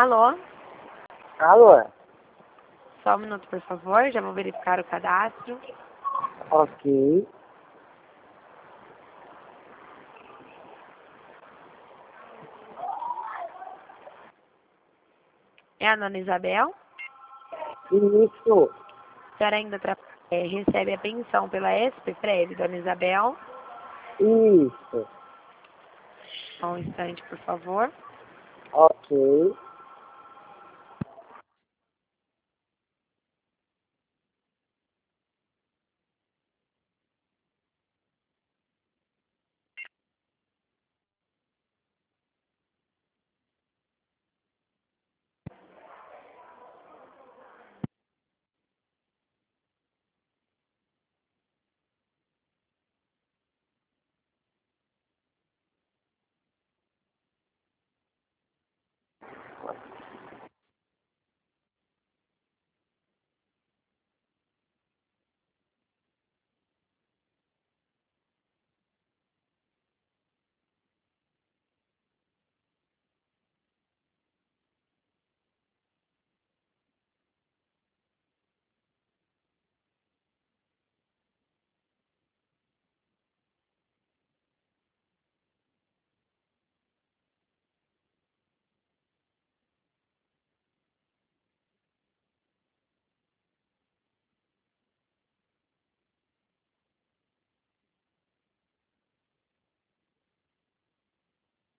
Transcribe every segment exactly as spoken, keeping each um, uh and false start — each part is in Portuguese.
Alô? Alô? Só um minuto, por favor. Já vou verificar o cadastro. Ok. É a dona Isabel? Isso. A senhora ainda tra- é, recebe a pensão pela S P Prev, dona Isabel? Isso. Só um instante, por favor. Ok.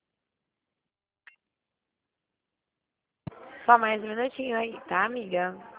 Só mais um minutinho aí, tá, amiga?